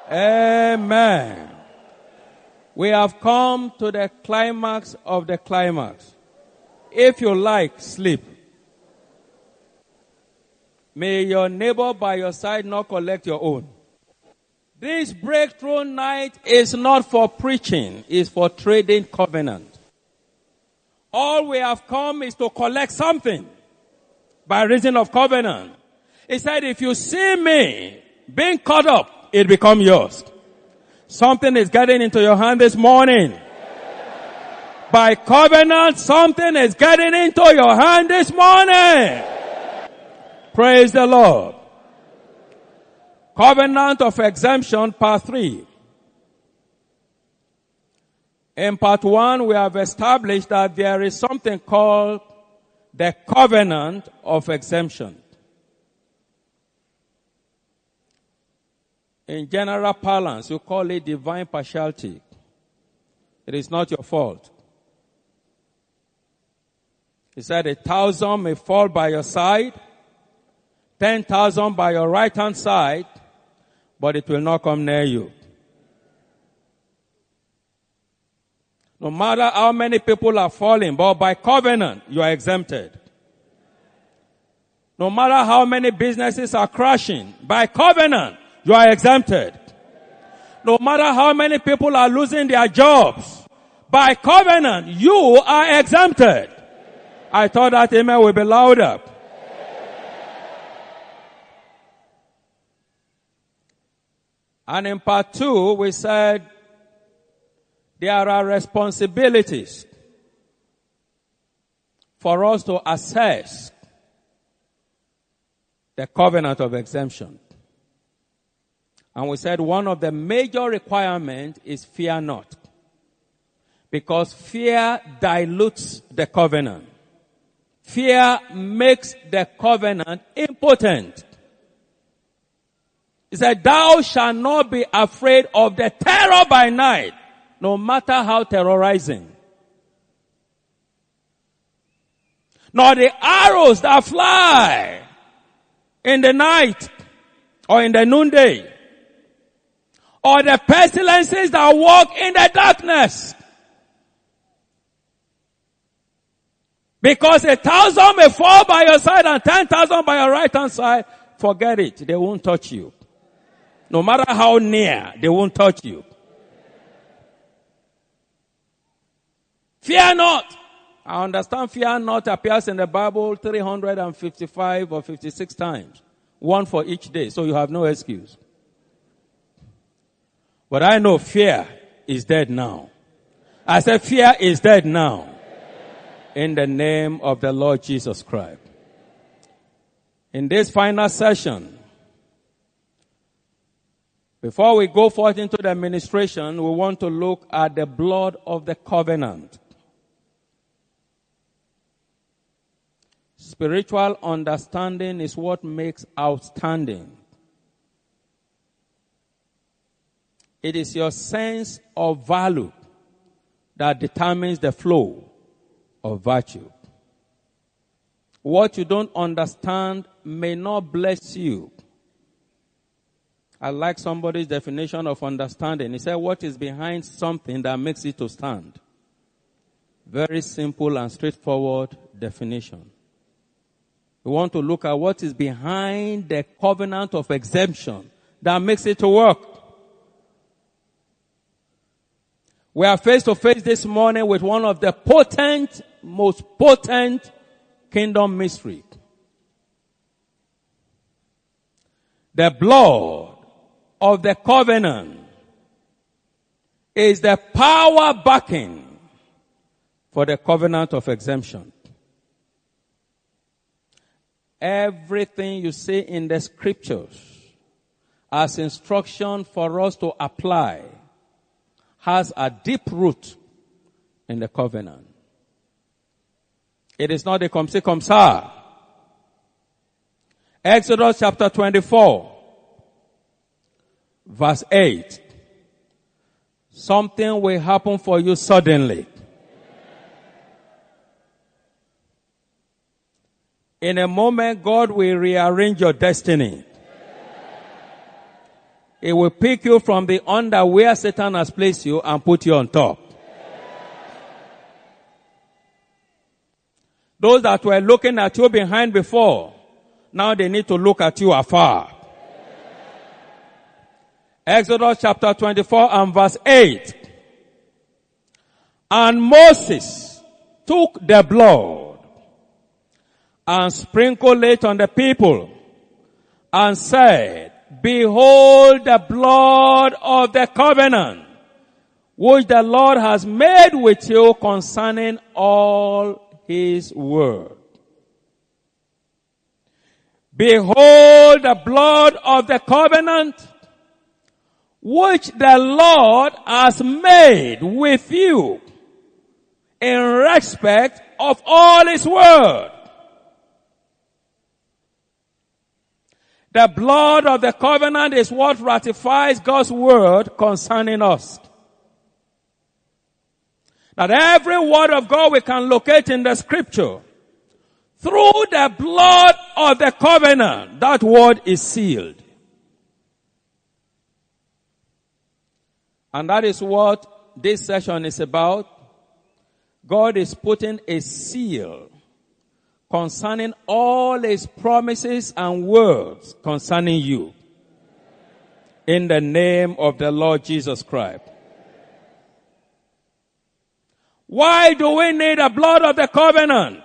Amen. We have come to the climax of the climax. If you like, sleep. May your neighbor by your side not collect your own. This breakthrough night is not for preaching, it's for trading covenant. All we have come is to collect something by reason of covenant. He said, if you see me being caught up, it becomes yours. Something is getting into your hand this morning. By covenant, something is getting into your hand this morning. Praise the Lord. Covenant of exemption, part 3. In part 1, we have established that there is something called the covenant of exemption. In general parlance, you call it divine partiality. It is not your fault. He said 1,000 may fall by your side, 10,000 by your right hand side, but it will not come near you. No matter how many people are falling, but by covenant, you are exempted. No matter how many businesses are crashing, by covenant, you are exempted. No matter how many people are losing their jobs, by covenant, you are exempted. I thought that amen will be louder. And in part 2, we said there are responsibilities for us to assess the covenant of exemption. And we said one of the major requirements is fear not. Because fear dilutes the covenant. Fear makes the covenant impotent. He said, thou shalt not be afraid of the terror by night, no matter how terrorizing. Nor the arrows that fly in the night or in the noonday. Or the pestilences that walk in the darkness. Because 1,000 may fall by your side and 10,000 by your right hand side. Forget it. They won't touch you. No matter how near, they won't touch you. Fear not. I understand fear not appears in the Bible 355 or 56 times. One for each day. So you have no excuse. But I know fear is dead now. I said fear is dead now. In the name of the Lord Jesus Christ. In this final session, before we go forth into the administration, we want to look at the blood of the covenant. Spiritual understanding is what makes outstanding. It is your sense of value that determines the flow of virtue. What you don't understand may not bless you. I like somebody's definition of understanding. He said, what is behind something that makes it to stand? Very simple and straightforward definition. We want to look at what is behind the covenant of exemption that makes it to work. We are face to face this morning with one of the most potent kingdom mystery. The blood of the covenant is the power backing for the covenant of exemption. Everything you see in the scriptures as instruction for us to apply has a deep root in the covenant. It is not a comme ci comme ça. Exodus chapter 24, verse 8. Something will happen for you suddenly. In a moment, God will rearrange your destiny. It will pick you from the under where Satan has placed you and put you on top. Those that were looking at you behind before, now they need to look at you afar. Exodus chapter 24 and verse 8. And Moses took the blood and sprinkled it on the people and said, Behold the blood of the covenant which the Lord has made with you concerning all his word. Behold the blood of the covenant which the Lord has made with you in respect of all his word. The blood of the covenant is what ratifies God's word concerning us. That every word of God we can locate in the scripture, through the blood of the covenant, that word is sealed. And that is what this session is about. God is putting a seal concerning all his promises and words concerning you. In the name of the Lord Jesus Christ. Why do we need the blood of the covenant?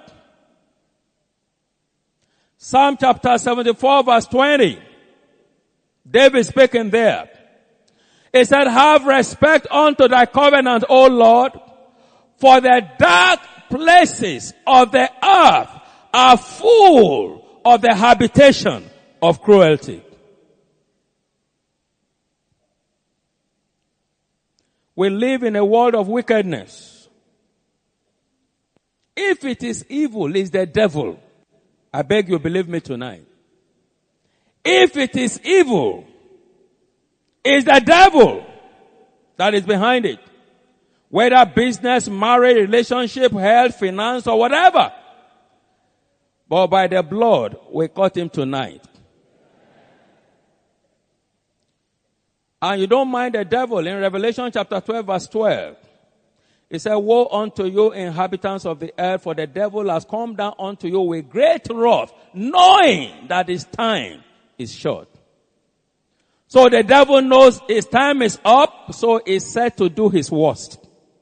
Psalm chapter 74 verse 20. David speaking there. He said, Have respect unto thy covenant, O Lord, for the dark places of the earth are full of the habitation of cruelty. We live in a world of wickedness. If it is evil, it's the devil. I beg you, believe me tonight. If it is evil, it's the devil that is behind it. Whether business, marriage, relationship, health, finance, or whatever. But by the blood, we caught him tonight. And you don't mind the devil. In Revelation chapter 12 verse 12. It said, Woe unto you, inhabitants of the earth, for the devil has come down unto you with great wrath, knowing that his time is short. So the devil knows his time is up, so he's set to do his worst.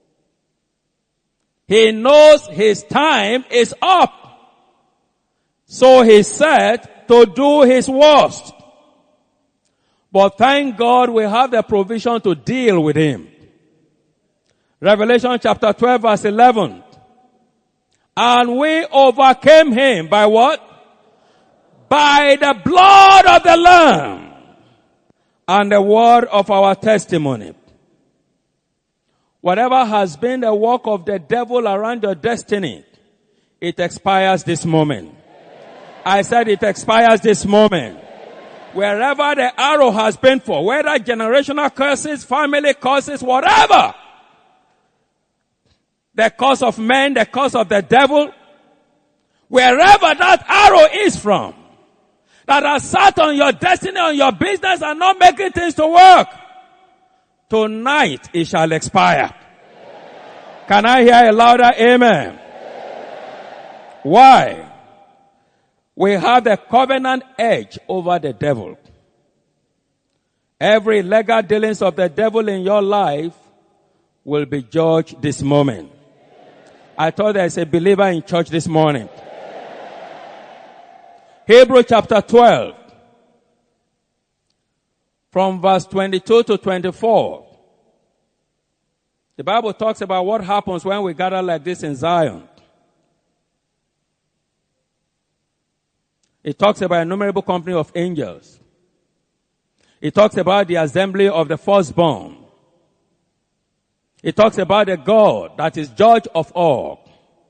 He knows his time is up, so he's set to do his worst. But thank God we have the provision to deal with him. Revelation chapter 12 verse 11. And we overcame him by what? By the blood of the Lamb and the word of our testimony. Whatever has been the work of the devil around your destiny, it expires this moment. I said it expires this moment. Wherever the arrow has been for, whether generational curses, family curses, whatever, the curse of men, the curse of the devil, wherever that arrow is from, that has sat on your destiny, on your business and not making things to work, tonight it shall expire. Can I hear a louder amen? Why? We have the covenant edge over the devil. Every legal dealings of the devil in your life will be judged this moment. I thought there's a believer in church this morning. Hebrews chapter 12. From verse 22 to 24. The Bible talks about what happens when we gather like this in Zion. It talks about an innumerable company of angels. It talks about the assembly of the firstborn. It talks about the God that is judge of all.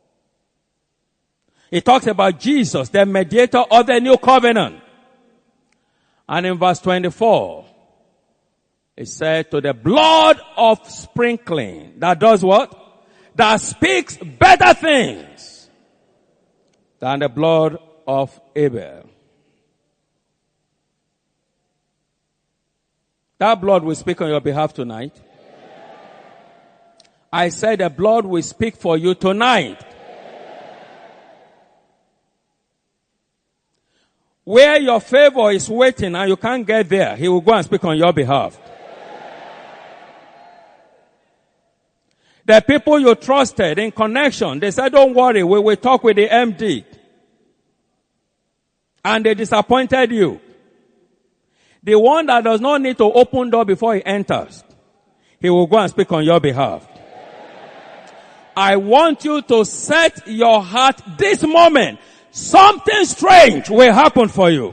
It talks about Jesus, the mediator of the new covenant. And in verse 24, it said, to the blood of sprinkling, that does what? That speaks better things than the blood of Abel. That blood will speak on your behalf tonight. I said the blood will speak for you tonight. Where your favor is waiting and you can't get there, he will go and speak on your behalf. The people you trusted in connection, they said, don't worry, we will talk with the MD. And they disappointed you. The one that does not need to open door before he enters, he will go and speak on your behalf. I want you to set your heart this moment. Something strange will happen for you.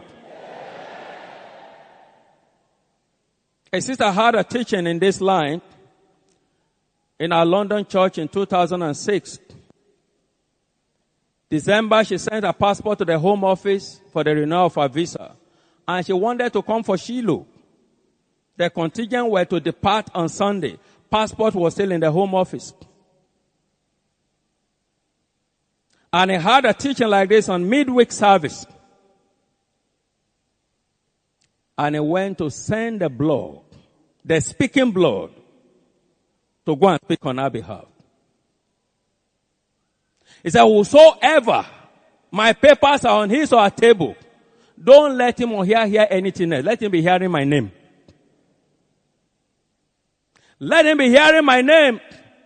A sister had a teaching in this line in our London church in 2006. December, she sent her passport to the Home Office for the renewal of her visa. And she wanted to come for Shiloh. The contingent were to depart on Sunday. Passport was still in the Home Office. And he had a teaching like this on midweek service. And he went to send the blood, the speaking blood, to go and speak on our behalf. He said, whosoever my papers are on his or her table, don't let him hear anything else. Let him be hearing my name. Let him be hearing my name.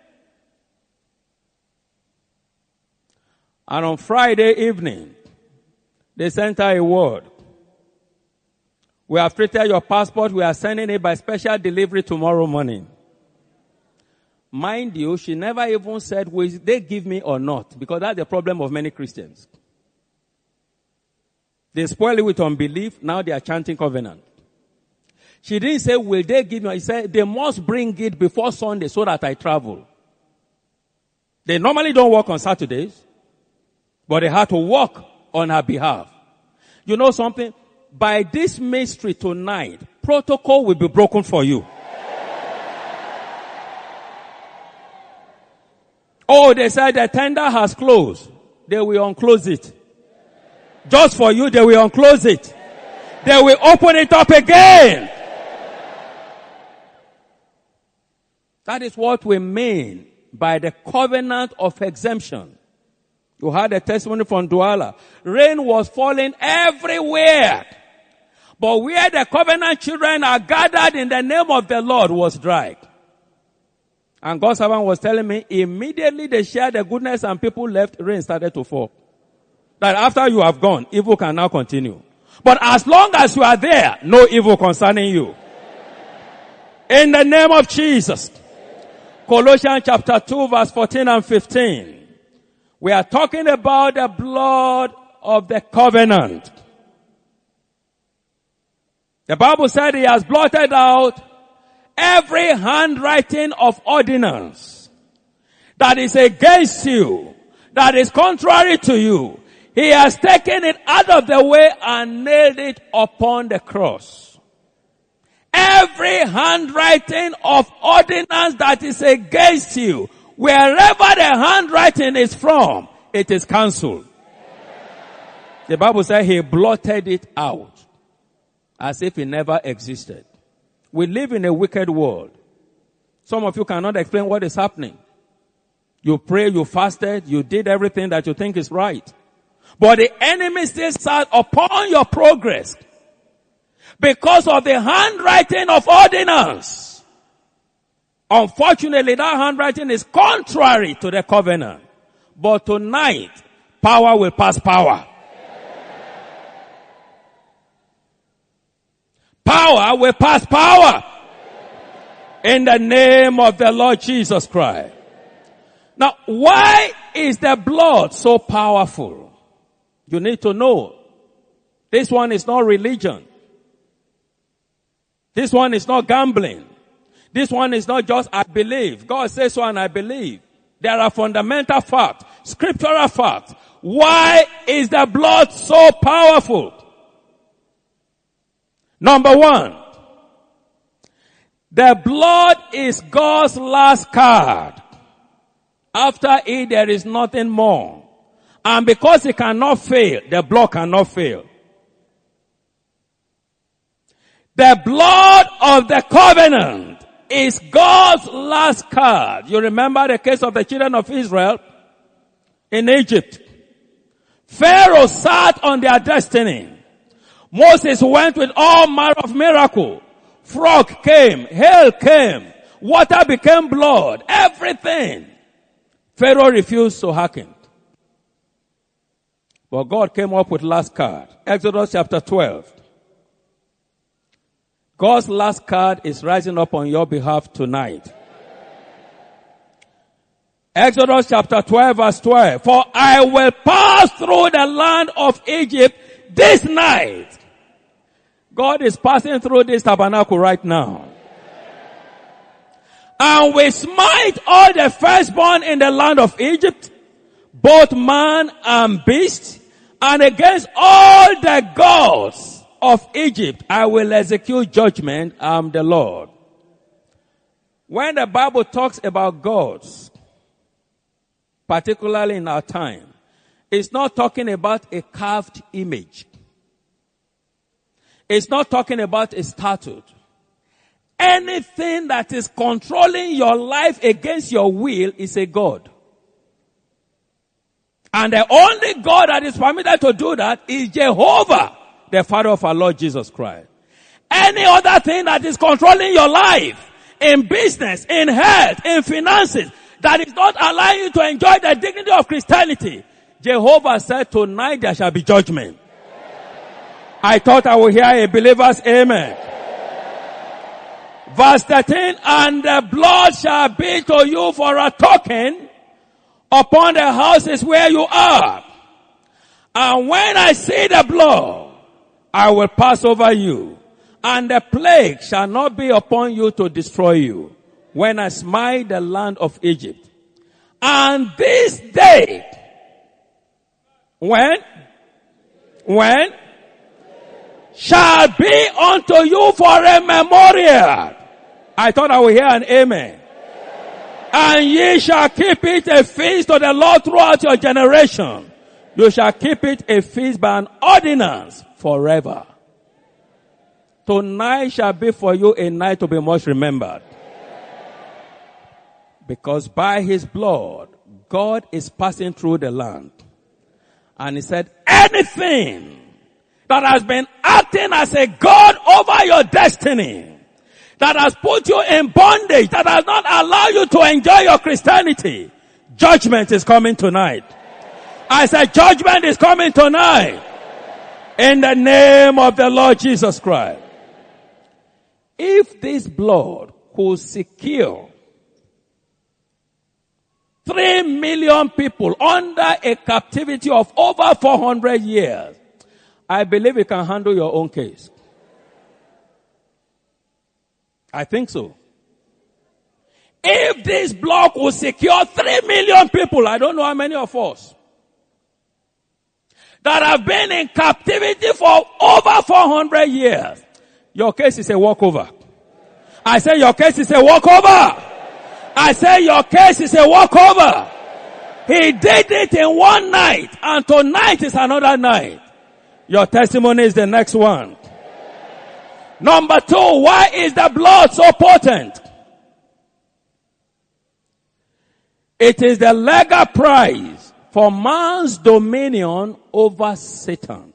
And on Friday evening, they sent her a word. We have treated your passport. We are sending it by special delivery tomorrow morning. Mind you, she never even said, will they give me or not? Because that's the problem of many Christians. They spoil it with unbelief. Now they are chanting covenant. She didn't say, will they give me? She said, they must bring it before Sunday so that I travel. They normally don't work on Saturdays, but they had to work on her behalf. You know something? By this mystery tonight, protocol will be broken for you. Oh, they said the tender has closed. They will unclose it. Just for you, they will unclose it. They will open it up again. That is what we mean by the covenant of exemption. You had a testimony from Douala. Rain was falling everywhere. But where the covenant children are gathered in the name of the Lord was dry. And God's servant was telling me, immediately they shared the goodness and people left, rain started to fall. That after you have gone, evil can now continue. But as long as you are there, no evil concerning you. In the name of Jesus. Colossians chapter 2 verse 14 and 15. We are talking about the blood of the covenant. The Bible said he has blotted out every handwriting of ordinance that is against you, that is contrary to you. He has taken it out of the way and nailed it upon the cross. Every handwriting of ordinance that is against you, wherever the handwriting is from, it is cancelled. The Bible says he blotted it out as if it never existed. We live in a wicked world. Some of you cannot explain what is happening. You pray, you fasted, you did everything that you think is right. But the enemy still sat upon your progress because of the handwriting of ordinance. Unfortunately, that handwriting is contrary to the covenant. But tonight, power will pass power. Power will pass power. In the name of the Lord Jesus Christ. Now, why is the blood so powerful? You need to know. This one is not religion. This one is not gambling. This one is not just I believe. God says so and I believe. There are fundamental facts, scriptural facts. Why is the blood so powerful? Number one, the blood is God's last card. After it, there is nothing more. And because it cannot fail, the blood cannot fail. The blood of the covenant is God's last card. You remember the case of the children of Israel in Egypt. Pharaoh sat on their destiny. Moses went with all manner of miracle. Frog came, hail came, water became blood, everything. Pharaoh refused to hearken. But God came up with last card. Exodus chapter 12. God's last card is rising up on your behalf tonight. Exodus chapter 12 verse 12. For I will pass through the land of Egypt this night. God is passing through this tabernacle right now. And will smite all the firstborn in the land of Egypt, both man and beast, and against all the gods of Egypt I will execute judgment. I am the Lord. When the Bible talks about gods, particularly in our time, it's not talking about a carved image. It's not talking about a statue. Anything that is controlling your life against your will is a god. And the only God that is permitted to do that is Jehovah, the Father of our Lord Jesus Christ. Any other thing that is controlling your life, in business, in health, in finances, that is not allowing you to enjoy the dignity of Christianity, Jehovah said, tonight there shall be judgment. I thought I would hear a believer's amen. Verse 13, and the blood shall be to you for a token upon the houses where you are. And when I see the blood, I will pass over you, and the plague shall not be upon you to destroy you, when I smite the land of Egypt. And this day, when shall be unto you for a memorial. I thought I would hear an amen. And ye shall keep it a feast to the Lord throughout your generation. You shall keep it a feast by an ordinance forever. Tonight shall be for you a night to be much remembered. Because by his blood, God is passing through the land. And he said, anything that has been acting as a god over your destiny, that has put you in bondage, that has not allowed you to enjoy your Christianity, judgment is coming tonight. I said judgment is coming tonight. In the name of the Lord Jesus Christ. If this blood could secure 3 million people under a captivity of over 400 years, I believe you can handle your own case. I think so. If this block will secure 3 million people, I don't know how many of us, that have been in captivity for over 400 years, your case is a walkover. I say your case is a walkover. I say your case is a walkover. He did it in one night, and tonight is another night. Your testimony is the next one. Number 2, why is the blood so potent? It is the legal price for man's dominion over Satan.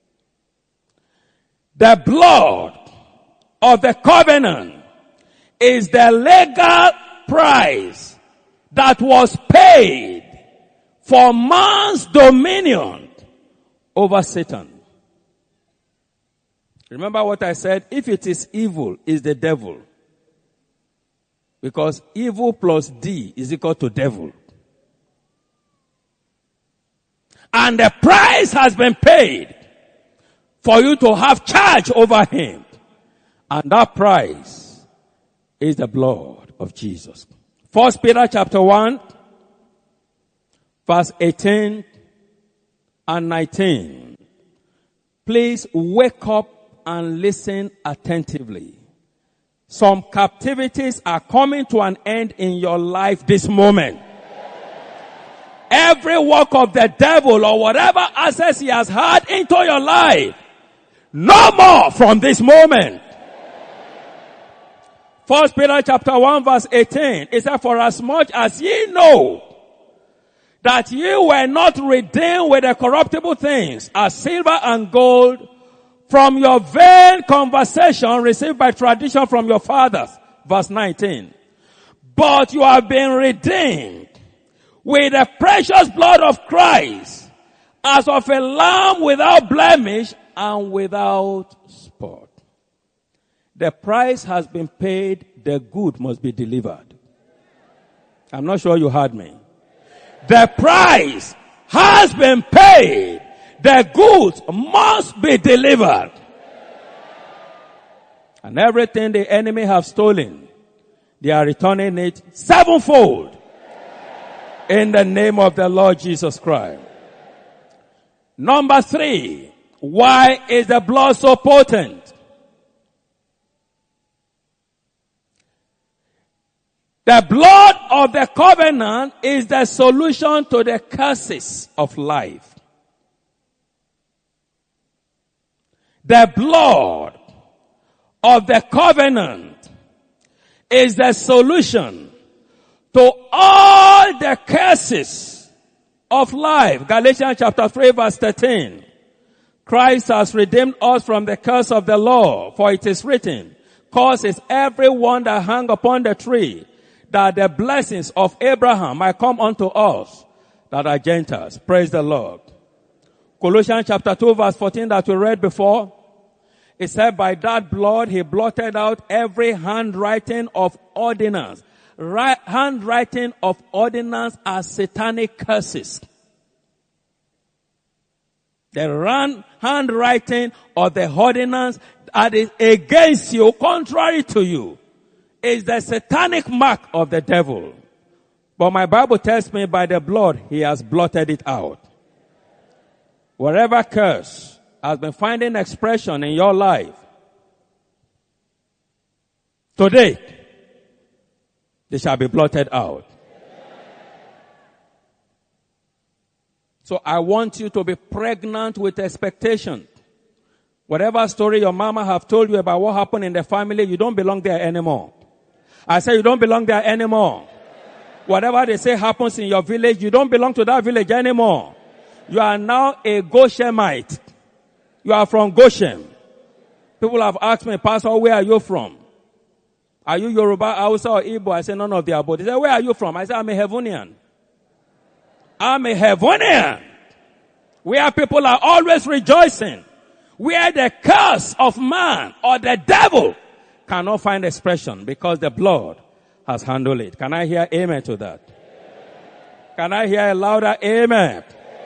The blood of the covenant is the legal price that was paid for man's dominion over Satan. Remember what I said? If it is evil, it's the devil. Because evil plus D is equal to devil. And the price has been paid for you to have charge over him. And that price is the blood of Jesus. 1 Peter chapter 1, verse 18 and 19. Please wake up and listen attentively. Some captivities are coming to an end in your life this moment. Every work of the devil or whatever access he has had into your life, no more from this moment. 1 Peter chapter 1 verse 18, it said, for as much as ye know that ye were not redeemed with the corruptible things, as silver and gold, from your vain conversation received by tradition from your fathers. Verse 19. But you have been redeemed with the precious blood of Christ, as of a lamb without blemish and without spot. The price has been paid, the good must be delivered. I'm not sure you heard me. The price has been paid, the goods must be delivered. And everything the enemy have stolen, they are returning it sevenfold. In the name of the Lord Jesus Christ. Number 3, why is the blood so potent? The blood of the covenant is the solution to the curses of life. The blood of the covenant is the solution to all the curses of life. Galatians chapter 3 verse 13. Christ has redeemed us from the curse of the law, for it is written, cursed is everyone that hung upon the tree, that the blessings of Abraham might come unto us that are Gentiles. Praise the Lord. Colossians chapter 2 verse 14 that we read before. It said, by that blood he blotted out every handwriting of ordinance. Handwriting of ordinance are satanic curses. The handwriting of the ordinance that is against you, contrary to you, is the satanic mark of the devil. But my Bible tells me by the blood, he has blotted it out. Whatever curse has been finding expression in your life, today, they shall be blotted out. So I want you to be pregnant with expectation. Whatever story your mama have told you about what happened in the family, you don't belong there anymore. I say you don't belong there anymore. Whatever they say happens in your village, you don't belong to that village anymore. You are now a Goshemite. You are from Goshen. People have asked me, Pastor, where are you from? Are you Yoruba, Hausa, or Igbo? I say none of the above. They say, where are you from? I say, I'm a Heavonian. I'm a Heavonian. Where people are always rejoicing. Where the curse of man or the devil cannot find expression because the blood has handled it. Can I hear amen to that? Can I hear a louder amen?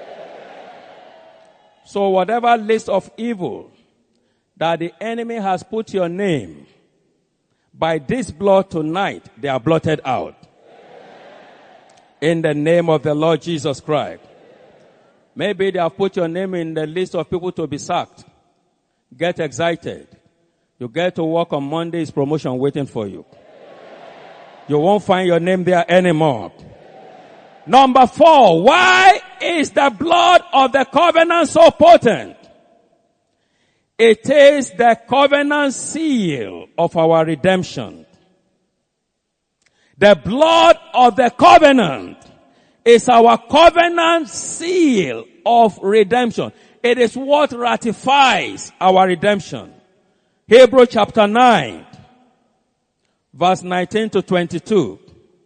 So whatever list of evil that the enemy has put your name, by this blood tonight, they are blotted out. In the name of the Lord Jesus Christ. Maybe they have put your name in the list of people to be sacked. Get excited. You get to work on Monday, is promotion waiting for you. You won't find your name there anymore. Number 4, why is the blood of the covenant so potent? It is the covenant seal of our redemption. The blood of the covenant is our covenant seal of redemption. It is what ratifies our redemption. Hebrews chapter 9, verse 19 to 22.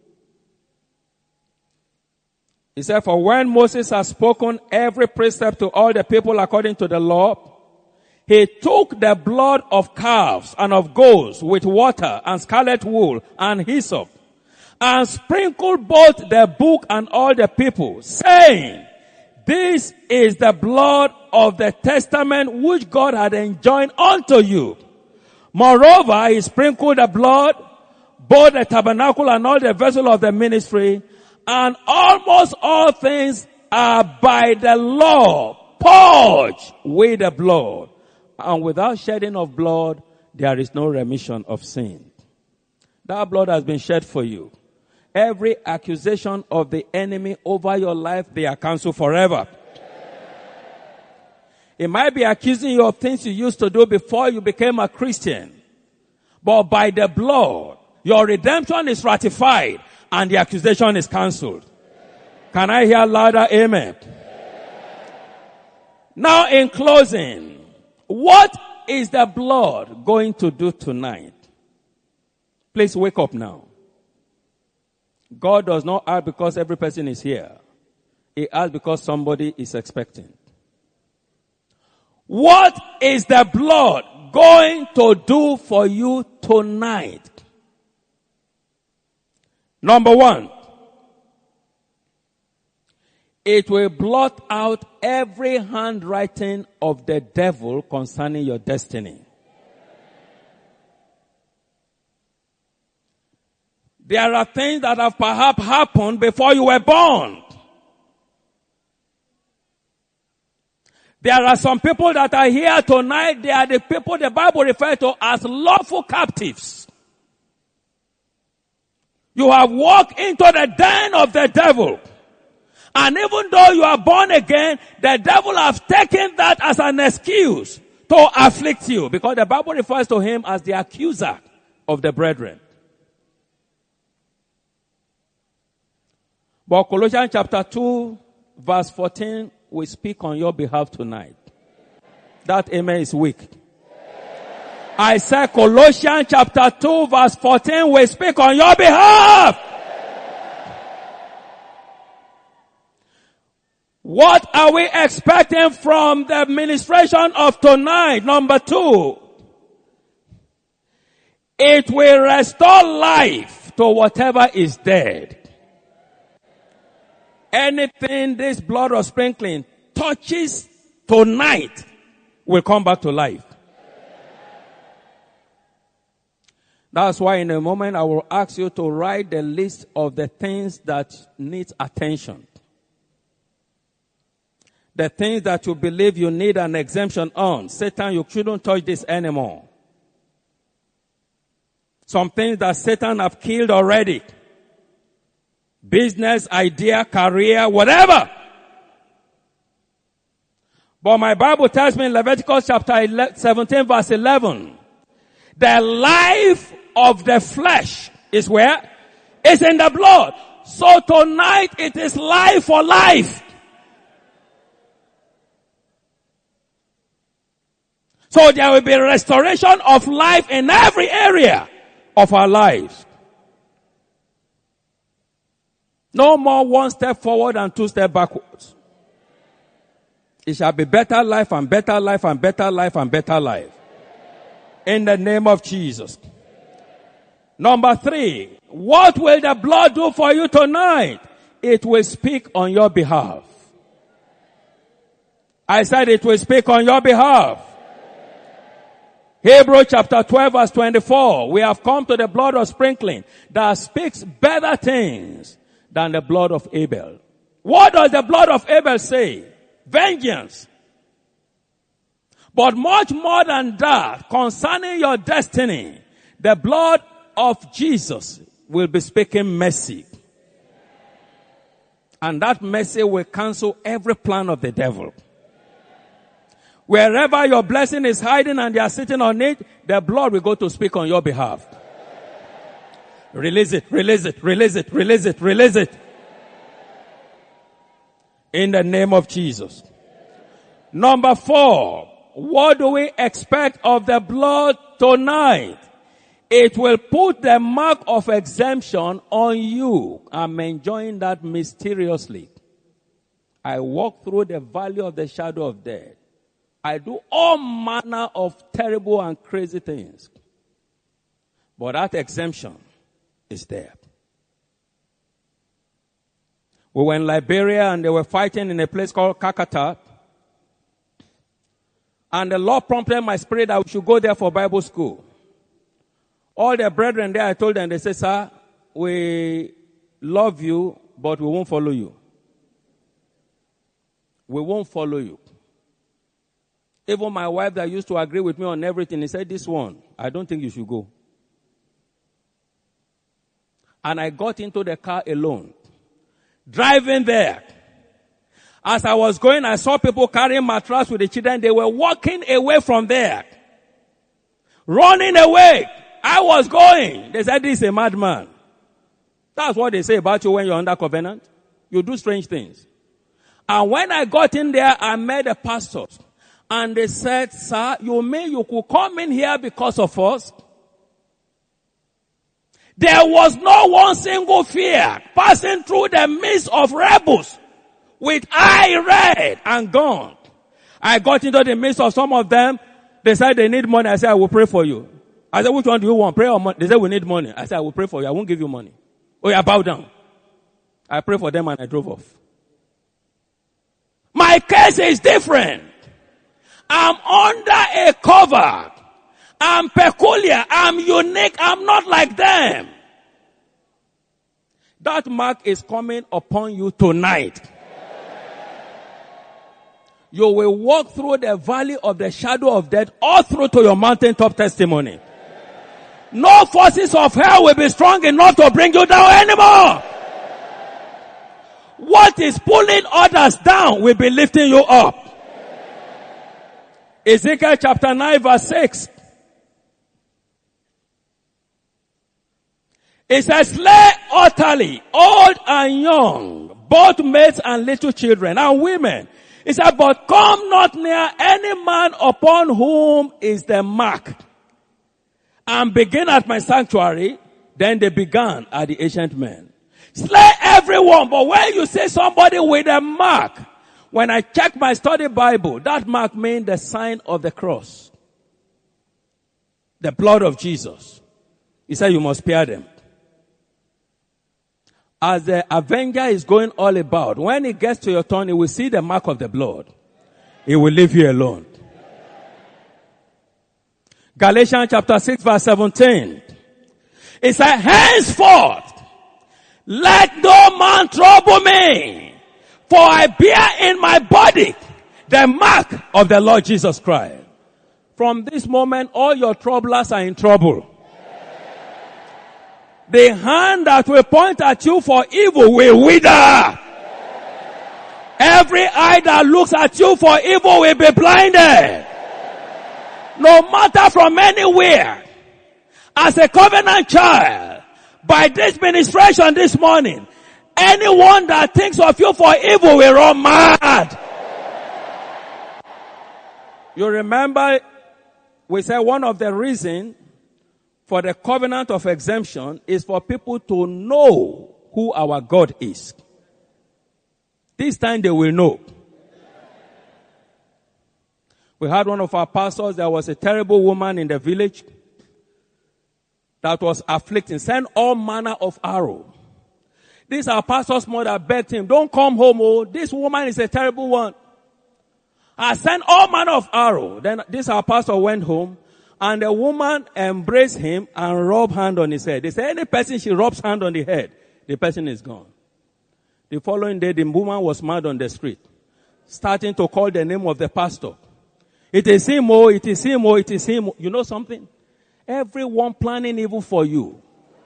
He said, for when Moses has spoken every precept to all the people according to the law, he took the blood of calves and of goats with water and scarlet wool and hyssop, and sprinkled both the book and all the people, saying, this is the blood of the testament which God had enjoined unto you. Moreover, he sprinkled the blood, both the tabernacle and all the vessels of the ministry, and almost all things are by the law purged with the blood. And without shedding of blood, there is no remission of sin. That blood has been shed for you. Every accusation of the enemy over your life, they are cancelled forever. It might be accusing you of things you used to do before you became a Christian. But by the blood, Your redemption is ratified and the accusation is cancelled. Can I hear louder amen? Now in closing, what is the blood going to do tonight? Please wake up now. God does not ask because every person is here. He asks because somebody is expecting. What is the blood going to do for you tonight? Number one, it will blot out every handwriting of the devil concerning your destiny. There are things that have perhaps happened before you were born. There are some people that are here tonight. They are the people the Bible refers to as lawful captives. You have walked into the den of the devil. And even though you are born again, the devil has taken that as an excuse to afflict you. Because the Bible refers to him as the accuser of the brethren. But Colossians chapter 2 verse 14 will speak on your behalf tonight. That amen is weak. I said Colossians chapter 2 verse 14 will speak on your behalf. What are we expecting from the administration of tonight? Number 2, it will restore life to whatever is dead. Anything this blood of sprinkling touches tonight will come back to life. That's why in a moment I will ask you to write the list of the things that need attention. The things that you believe you need an exemption on. Satan, you shouldn't touch this anymore. Some things that Satan have killed already. Business, idea, career, whatever. But my Bible tells me in Leviticus chapter 17 verse 11, the life of the flesh is where? It's in the blood. So tonight it is life for life. So there will be restoration of life in every area of our lives. No more one step forward and two steps backwards. It shall be better life and better life and better life and better life. In the name of Jesus. Number 3, what will the blood do for you tonight? It will speak on your behalf. I said it will speak on your behalf. Hebrews chapter 12 verse 24. We have come to the blood of sprinkling that speaks better things than the blood of Abel. What does the blood of Abel say? Vengeance. But much more than that, concerning your destiny, the blood of Jesus will be speaking mercy. And that mercy will cancel every plan of the devil. Wherever your blessing is hiding and they are sitting on it, the blood will go to speak on your behalf. Release it, release it, release it, release it, release it. In the name of Jesus. Number 4, what do we expect of the blood tonight? It will put the mark of exemption on you. I'm enjoying that mysteriously. I walk through the valley of the shadow of death. I do all manner of terrible and crazy things. But that exemption is there. We were in Liberia and they were fighting in a place called Kakata. And the Lord prompted my spirit that we should go there for Bible school. All the brethren there, I told them, they said, sir, we love you, but we won't follow you. We won't follow you. Even my wife that used to agree with me on everything, he said, this one, I don't think you should go. And I got into the car alone. Driving there. As I was going, I saw people carrying mattress with the children. They were walking away from there. Running away. I was going. They said, this is a madman. That's what they say about you when you're under covenant. You do strange things. And when I got in there, I met the pastors. And they said, sir, you mean you could come in here because of us? There was no one single fear passing through the midst of rebels with eye red and gone. I got into the midst of some of them. They said they need money. I said, I will pray for you. I said, which one do you want? Prayer or money? They said, we need money. I said, I will pray for you. I won't give you money. Oh yeah, bow down. I prayed for them and I drove off. My case is different. I'm under a cover. I'm peculiar. I'm unique. I'm not like them. That mark is coming upon you tonight. You will walk through the valley of the shadow of death all through to your mountaintop testimony. No forces of hell will be strong enough to bring you down anymore. What is pulling others down will be lifting you up. Ezekiel chapter 9 verse 6. It says, slay utterly, old and young, both maids and little children and women. It said, but come not near any man upon whom is the mark. And begin at my sanctuary. Then they began at the ancient men. Slay everyone, but when you say somebody with a mark, when I check my study Bible, that mark means the sign of the cross. The blood of Jesus. He said you must spare them. As the avenger is going all about, when it gets to your turn, he will see the mark of the blood. He will leave you alone. Galatians chapter 6 verse 17. It said, henceforth, let no man trouble me, for I bear in my body the mark of the Lord Jesus Christ. From this moment, all your troublers are in trouble. The hand that will point at you for evil will wither. Every eye that looks at you for evil will be blinded. No matter from anywhere, as a covenant child, by this ministration this morning, anyone that thinks of you for evil will run mad. You remember, we said one of the reasons for the covenant of exemption is for people to know who our God is. This time they will know. We had one of our pastors, there was a terrible woman in the village that was afflicting, sent all manner of arrow. This our pastor's mother begged him, don't come home, oh, this woman is a terrible one. I sent all manner of arrow. Then this our pastor went home, and the woman embraced him and rubbed hand on his head. They say any person she rubs hand on the head, the person is gone. The following day, the woman was mad on the street, starting to call the name of the pastor. It is him, oh, it is him, oh, it is him. You know something? Everyone planning evil for you.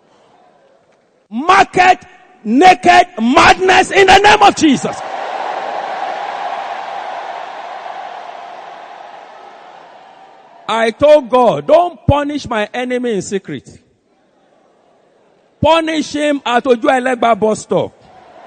Market naked madness in the name of Jesus. I told God, don't punish my enemy in secret. Punish him at Ojuelegba bus stop.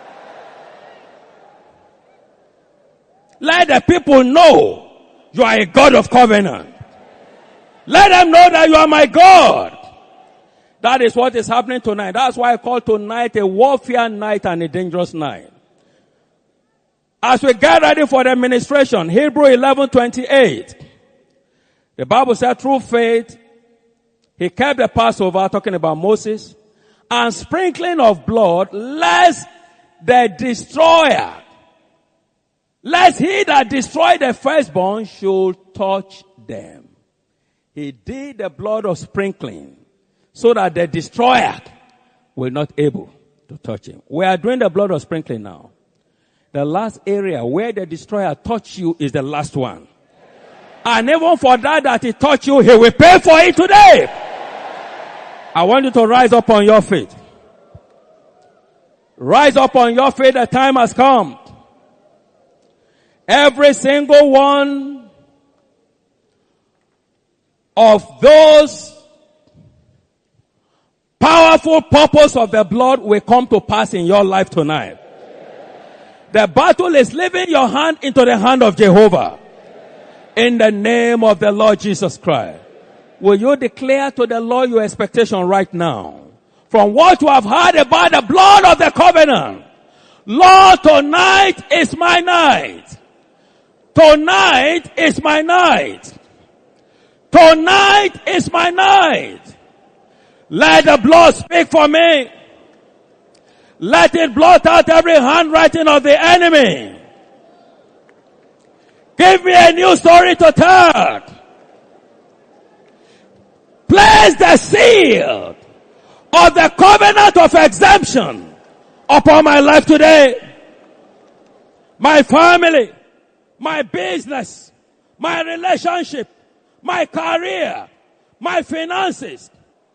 Let the people know you are a God of covenant. Let them know that you are my God. That is what is happening tonight. That's why I call tonight a warfare night and a dangerous night. As we get ready for the ministration, Hebrew 11:28. The Bible said through faith, he kept the Passover, talking about Moses, and sprinkling of blood, lest the destroyer, lest he that destroyed the firstborn should touch them. He did the blood of sprinkling so that the destroyer will not able to touch him. We are doing the blood of sprinkling now. The last area where the destroyer touched you is the last one. And even for that he touched you, he will pay for it today. I want you to rise up on your feet. Rise up on your feet, the time has come. Every single one of those powerful purpose of the blood will come to pass in your life tonight. The battle is leaving your hand into the hand of Jehovah. In the name of the Lord Jesus Christ. Will you declare to the Lord your expectation right now? From what you have heard about the blood of the covenant. Lord, tonight is my night. Tonight is my night. Tonight is my night. Let the blood speak for me. Let it blot out every handwriting of the enemy. Give me a new story to tell. Place the seal of the covenant of exemption upon my life today. My family, my business, my relationship, my career, my finances.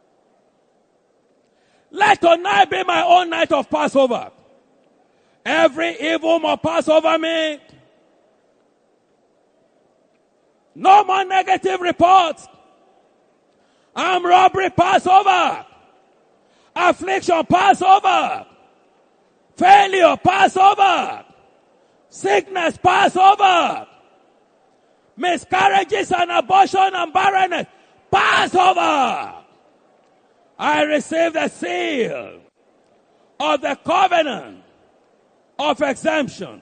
Let tonight be my own night of Passover. Every evil must pass over me. No more negative reports. Armed robbery pass over. Affliction pass over. Failure pass over. Sickness pass over. Miscarriages and abortion and barrenness pass over. I receive the seal of the covenant of exemption.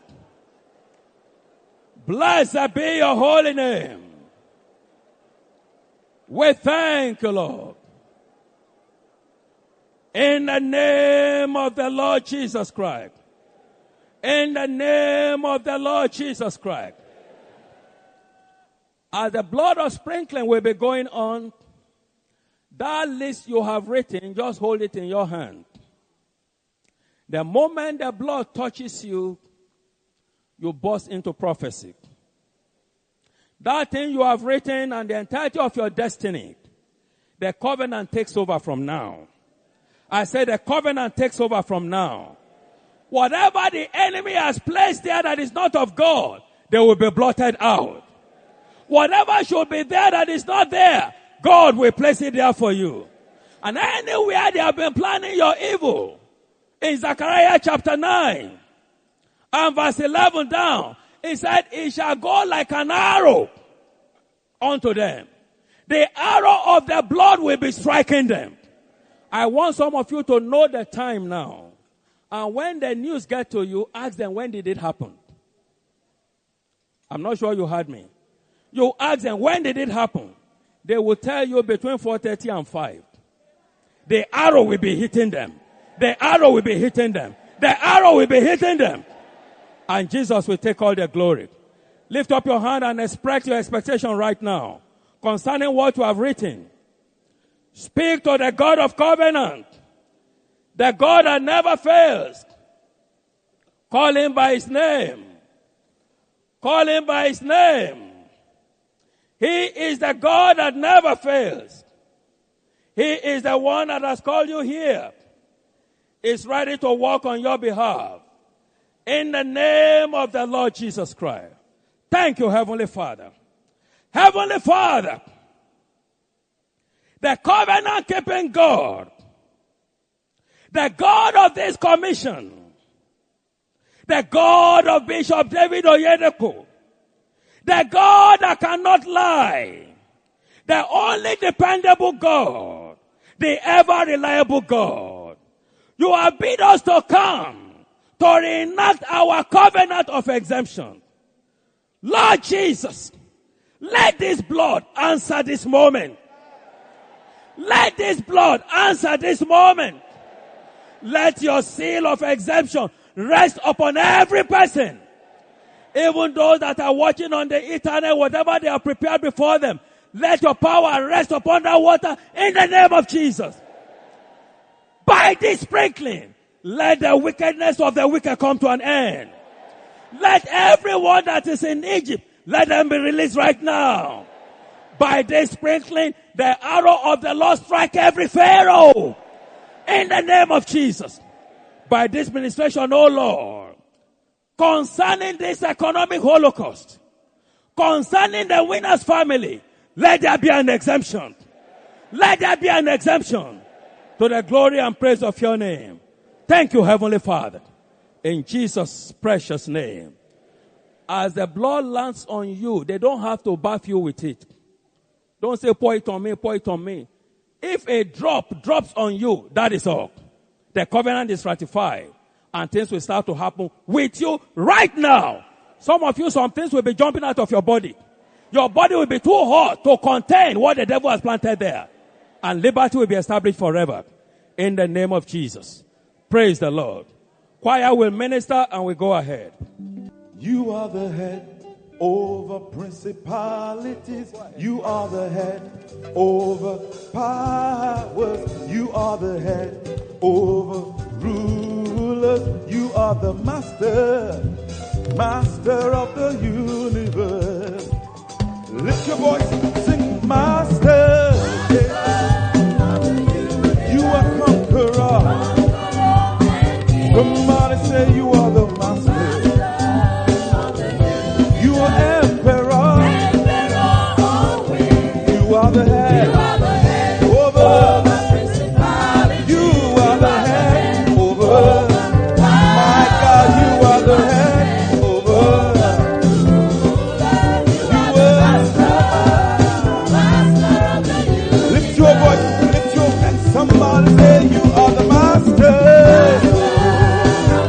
Blessed be your holy name. We thank you, Lord. In the name of the Lord Jesus Christ. In the name of the Lord Jesus Christ. As the blood of sprinkling will be going on, that list you have written, just hold it in your hand. The moment the blood touches you, you burst into prophecy. That thing you have written and the entirety of your destiny, the covenant takes over from now. I said the covenant takes over from now. Whatever the enemy has placed there that is not of God, they will be blotted out. Whatever should be there that is not there, God will place it there for you. And anywhere they have been planning your evil, in Zechariah chapter 9 and verse 11 down, he said, it shall go like an arrow unto them. The arrow of the blood will be striking them. I want some of you to know the time now. And when the news get to you, ask them, when did it happen? I'm not sure you heard me. You ask them, when did it happen? They will tell you between 4:30 and 5. The arrow will be hitting them. The arrow will be hitting them. The arrow will be hitting them. And Jesus will take all the glory. Lift up your hand and express your expectation right now concerning what you have written. Speak to the God of covenant, the God that never fails. Call him by his name. Call him by his name. He is the God that never fails. He is the one that has called you here. Is ready to walk on your behalf. In the name of the Lord Jesus Christ. Thank you, Heavenly Father. Heavenly Father, the covenant-keeping God, the God of this commission, the God of Bishop David Oyedepo, the God that cannot lie, the only dependable God, the ever-reliable God. You have bid us to come to reenact our covenant of exemption. Lord Jesus, let this blood answer this moment. Let this blood answer this moment. Let your seal of exemption rest upon every person. Even those that are watching on the internet, whatever they are prepared before them, let your power rest upon that water in the name of Jesus. By this sprinkling, let the wickedness of the wicked come to an end. Let everyone that is in Egypt, let them be released right now. By this sprinkling, the arrow of the Lord strike every Pharaoh. In the name of Jesus. By this ministration, O Lord, concerning this economic holocaust, concerning the winner's family, let there be an exemption. Let there be an exemption. to the glory and praise of your name. Thank you, Heavenly Father. In Jesus' precious name. As the blood lands on you, they don't have to bath you with it. Don't say, pour it on me, pour it on me. If a drop drops on you, that is all. The covenant is ratified. And things will start to happen with you right now. Some of you, some things will be jumping out of your body. Your body will be too hot to contain what the devil has planted there. And liberty will be established forever. In the name of Jesus. Praise the Lord. Choir will minister and we go ahead. You are the head over principalities. You are the head over powers. You are the head over rulers. You are the master of the universe. Lift your voice, sing master. You are conqueror. Come on and say you are the master. You are emperor. You are the head over. You are the head over. My God, you are the head over. Lift your voice, lift your hands. Somebody say you are the master.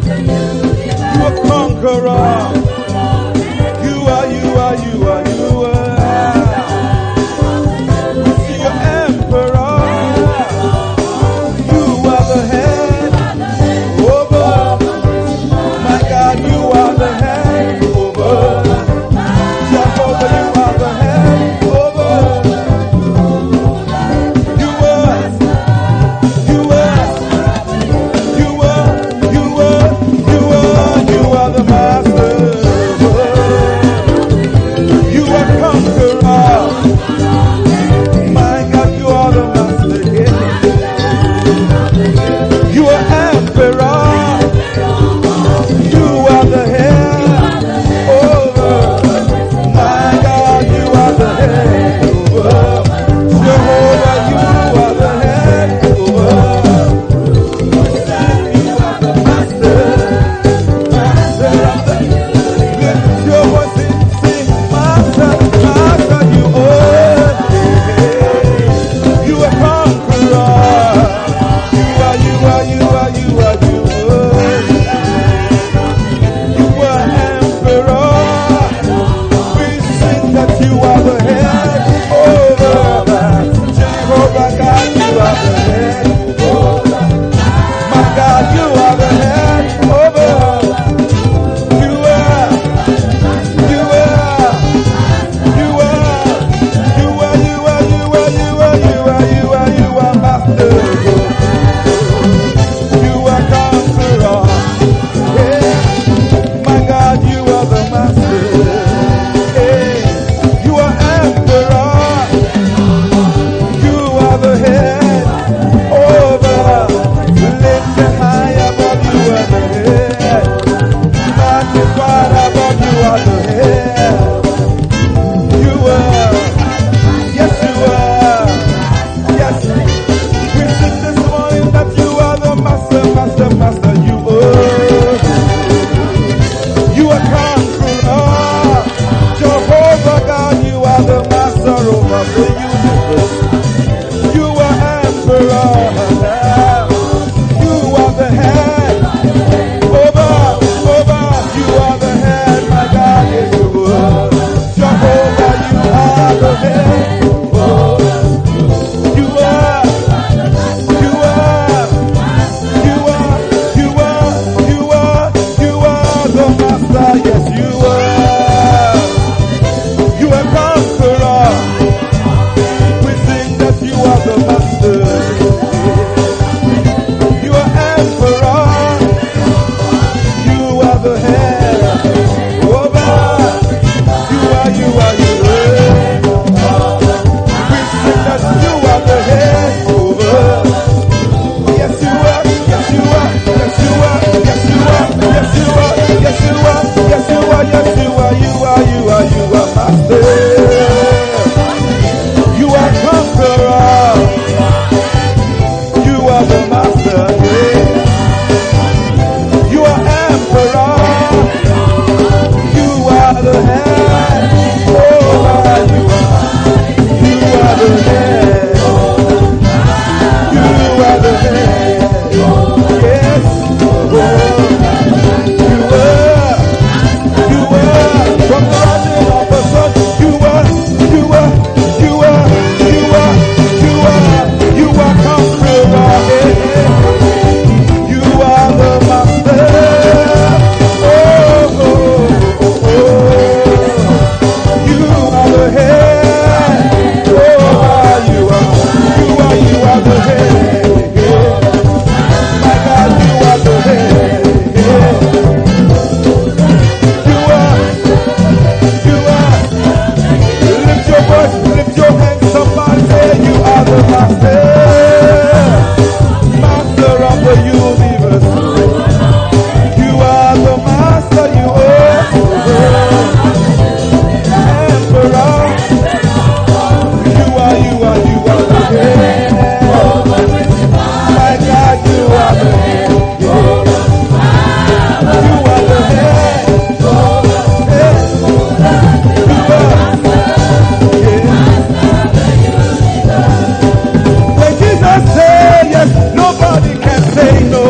say no.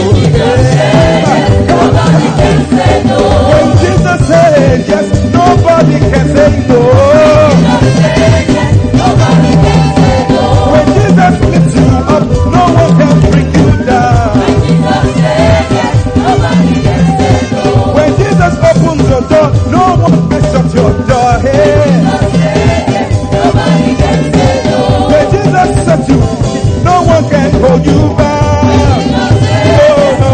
When Jesus says yes, nobody can say no. When Jesus lifts you up, no one can bring you down. When Jesus opens your door, no one can shut your door. Hey. When Jesus sets you, no one can hold you back. No.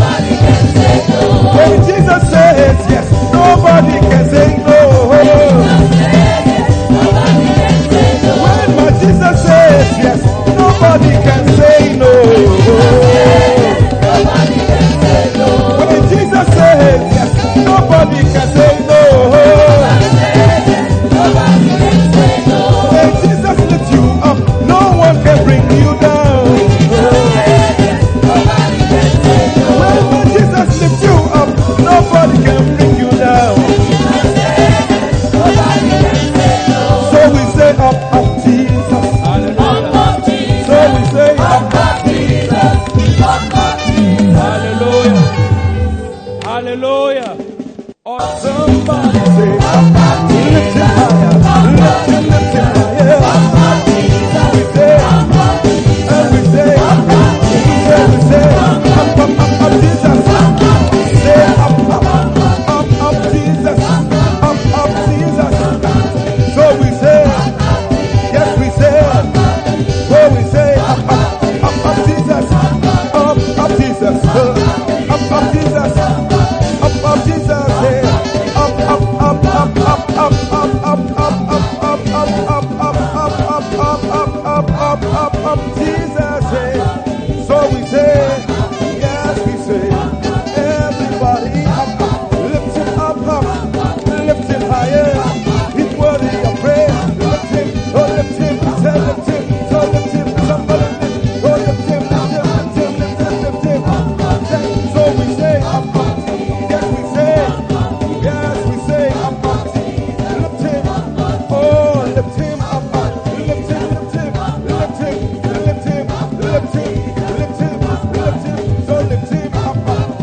When Jesus says yes, nobody can say no. When my Jesus says yes, nobody can say no. When Jesus says yes, nobody can say no. When Jesus lifts you up, no one can bring you down. When Jesus lifts you up, nobody can bring you down. So we say up Jesus. So we say up Hallelujah. Hallelujah. Oh, somebody say up lift him higher. Lift him higher. We say and we say up Jesus. Say up Jesus. Up Jesus. So we say yes we say. So we say up Jesus. Up Jesus. Up Jesus. Up Jesus. Hey. Up Jesus. Hey. So we say yes we say everybody up. Lift him up. Lift him higher. He's worthy of praise. Lift him. Oh lift him. Say lift him. So lift him. Somebody lift. Oh lift him. So we say up. Yes we say up. Lift him. Oh lift him up. Lift him. So lift him up.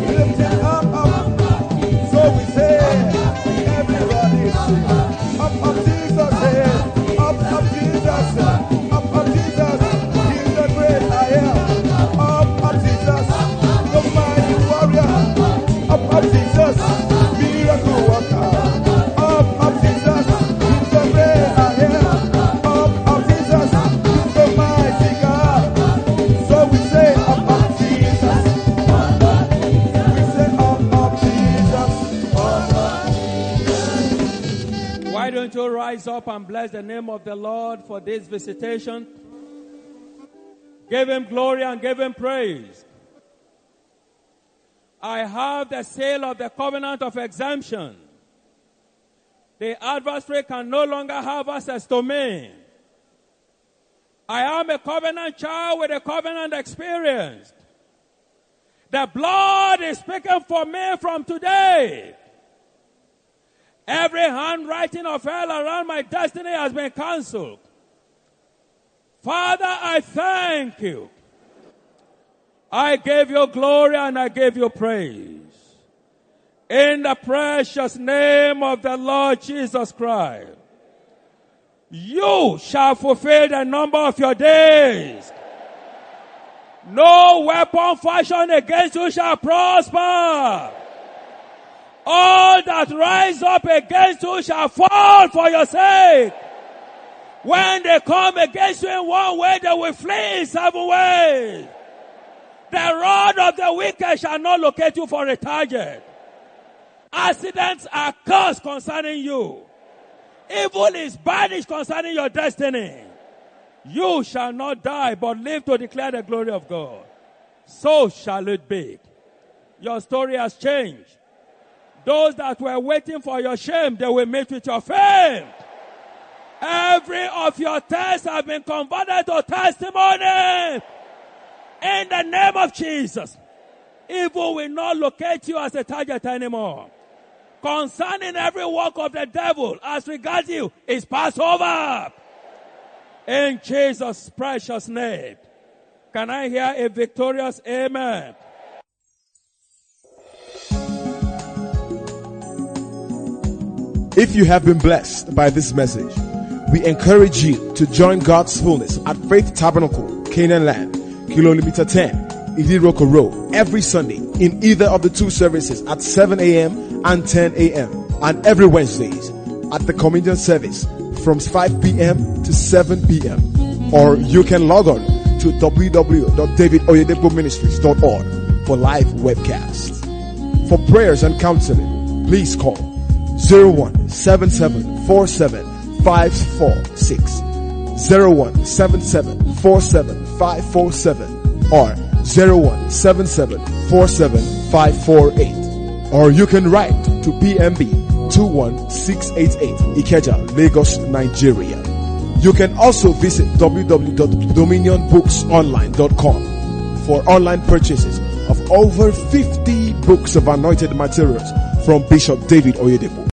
So we say everybody say up Jesus. Up Jesus. Up Jesus. He's the great I am. Up Jesus. The mighty warrior. Up Jesus. Miracle worker. Up Jesus. He's the great I am. Up Jesus. He's the mighty God. So we say up Jesus. We say up Jesus. why don't you rise up and bless the name of the Lord for this visitation? Give him glory and give him praise. I have the seal of the covenant of exemption. The adversary can no longer have access to me. I am a covenant child with a covenant experience. The blood is speaking for me from today. Every handwriting of hell around my destiny has been cancelled. Father, I thank you. I gave you glory and I gave you praise. In the precious name of the Lord Jesus Christ, you shall fulfill the number of your days. No weapon fashioned against you shall prosper. All that rise up against you shall fall for your sake. When they come against you in one way, they will flee in 7 ways. The rod of the wicked shall not locate you for a target. Accidents are cursed concerning you. Evil is banished concerning your destiny. You shall not die, but live to declare the glory of God. So shall it be. Your story has changed. Those that were waiting for your shame, they will meet with your fame. Every of your tests have been converted to testimony. In the name of Jesus, evil will not locate you as a target anymore. Concerning every work of the devil, as regards you, is passed over. In Jesus' precious name. Can I hear a victorious amen? If you have been blessed by this message, we encourage you to join God's fullness at Faith Tabernacle, Canaan Land, Kilometer 10, Idiroko Road, every Sunday in either of the two services at 7 a.m. and 10 a.m. and every Wednesdays at the communion service from 5 p.m. to 7 p.m. Or you can log on to www.davidoyedepoministries.org for live webcasts. For prayers and counseling, please call 0177475546, 0177475547, or 0177475548. Or you can write to PMB 21688 Ikeja, Lagos, Nigeria. You can also visit www.dominionbooksonline.com for online purchases of over 50 books of anointed materials from Bishop David Oyedepo.